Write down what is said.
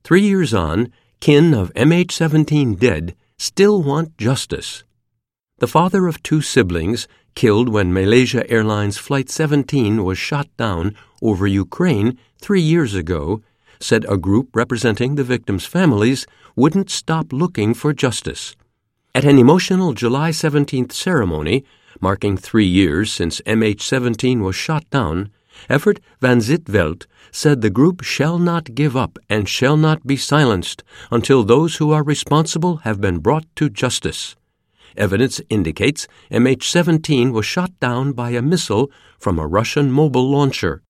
3 years on, kin of MH17 dead still want justice. The father of 2 siblings killed when Malaysia Airlines Flight 17 was shot down over Ukraine 3 years ago said a group representing the victims' families wouldn't stop looking for justice. At an emotional July 17th ceremony, marking 3 years since MH17 was shot down, Evert van Zitveld said the group shall not give up and shall not be silenced until those who are responsible have been brought to justice. Evidence indicates MH17 was shot down by a missile from a Russian mobile launcher.